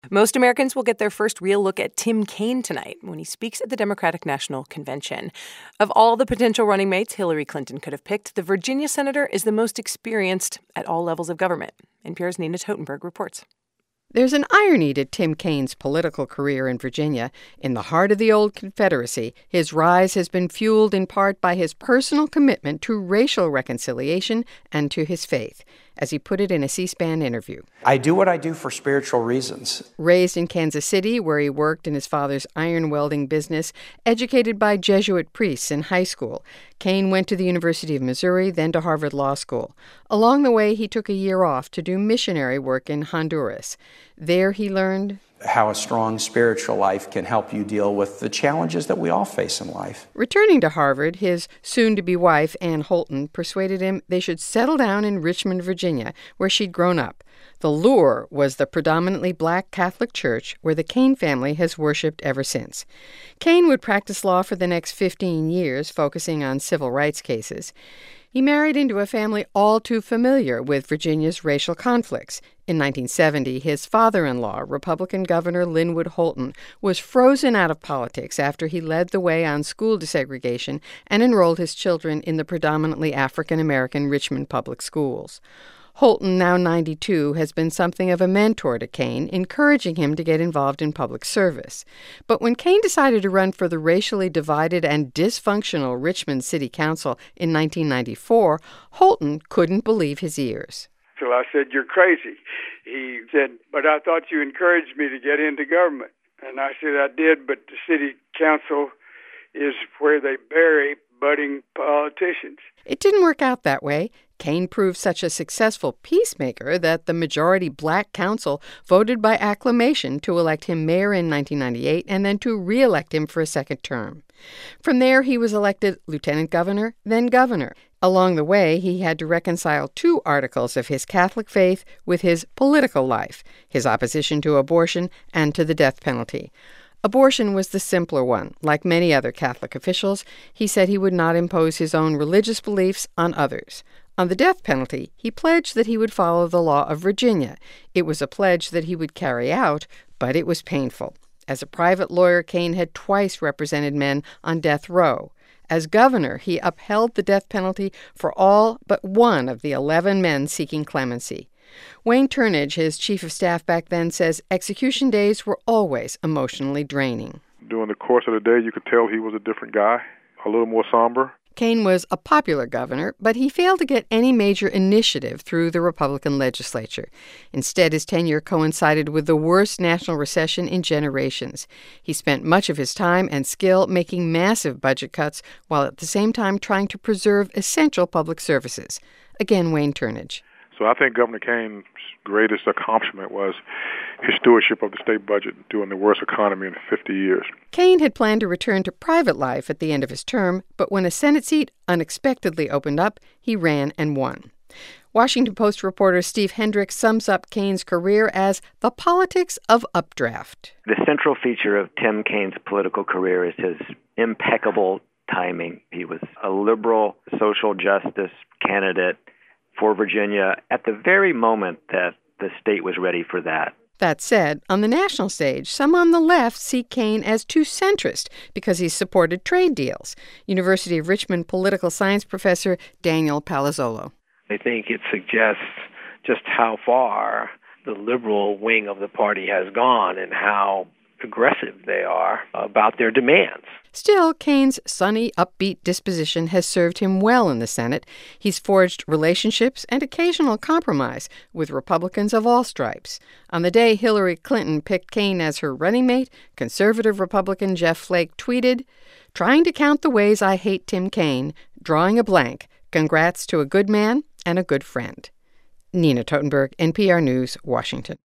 Most Americans will get their first real look at Tim Kaine tonight when he speaks at the Democratic National Convention. Of all the potential running mates Hillary Clinton could have picked, the Virginia senator is the most experienced at all levels of government. NPR's Nina Totenberg reports. There's an irony to Tim Kaine's political career in Virginia. In the heart of the old Confederacy, his rise has been fueled in part by his personal commitment to racial reconciliation and to his faith, as he put it in a C-SPAN interview. I do what I do for spiritual reasons. Raised in Kansas City, where he worked in his father's iron welding business, educated by Jesuit priests in high school, Kaine went to the University of Missouri, then to Harvard Law School. Along the way, he took a year off to do missionary work in Honduras. There he learned how a strong spiritual life can help you deal with the challenges that we all face in life. Returning to Harvard, his soon-to-be wife, Ann Holton, persuaded him they should settle down in Richmond, Virginia, where she'd grown up. The lure was the predominantly black Catholic church where the Kaine family has worshipped ever since. Kaine would practice law for the next 15 years, focusing on civil rights cases. He married into a family all too familiar with Virginia's racial conflicts. In 1970, his father-in-law, Republican Governor Linwood Holton, was frozen out of politics after he led the way on school desegregation and enrolled his children in the predominantly African-American Richmond public schools. Holton, now 92, has been something of a mentor to Kaine, encouraging him to get involved in public service. But when Kaine decided to run for the racially divided and dysfunctional Richmond City Council in 1994, Holton couldn't believe his ears. So I said, "You're crazy." He said, "But I thought you encouraged me to get into government." And I said, "I did, but the city council is where they bury budding politicians." It didn't work out that way. Kaine proved such a successful peacemaker that the majority black council voted by acclamation to elect him mayor in 1998 and then to re-elect him for a second term. From there, he was elected lieutenant governor, then governor. Along the way, he had to reconcile two articles of his Catholic faith with his political life, his opposition to abortion and to the death penalty. Abortion was the simpler one. Like many other Catholic officials, he said he would not impose his own religious beliefs on others. On the death penalty, he pledged that he would follow the law of Virginia. It was a pledge that he would carry out, but it was painful. As a private lawyer, Kaine had twice represented men on death row. As governor, he upheld the death penalty for all but one of the 11 men seeking clemency. Wayne Turnage, his chief of staff back then, says execution days were always emotionally draining. During the course of the day, you could tell he was a different guy, a little more somber. Kaine was a popular governor, but he failed to get any major initiative through the Republican legislature. Instead, his tenure coincided with the worst national recession in generations. He spent much of his time and skill making massive budget cuts while at the same time trying to preserve essential public services. Again, Wayne Turnage. So I think Governor Kaine's greatest accomplishment was his stewardship of the state budget during the worst economy in 50 years. Kaine had planned to return to private life at the end of his term, but when a Senate seat unexpectedly opened up, he ran and won. Washington Post reporter Steve Hendricks sums up Kaine's career as the politics of updraft. The central feature of Tim Kaine's political career is his impeccable timing. He was a liberal social justice candidate for Virginia at the very moment that the state was ready for that. That said, on the national stage, some on the left see Kaine as too centrist because he's supported trade deals. University of Richmond political science professor Daniel Palazzolo. I think it suggests just how far the liberal wing of the party has gone and how aggressive they are about their demands. Still, Kaine's sunny, upbeat disposition has served him well in the Senate. He's forged relationships and occasional compromise with Republicans of all stripes. On the day Hillary Clinton picked Kaine as her running mate, conservative Republican Jeff Flake tweeted, "Trying to count the ways I hate Tim Kaine, drawing a blank. Congrats to a good man and a good friend." Nina Totenberg, NPR News, Washington.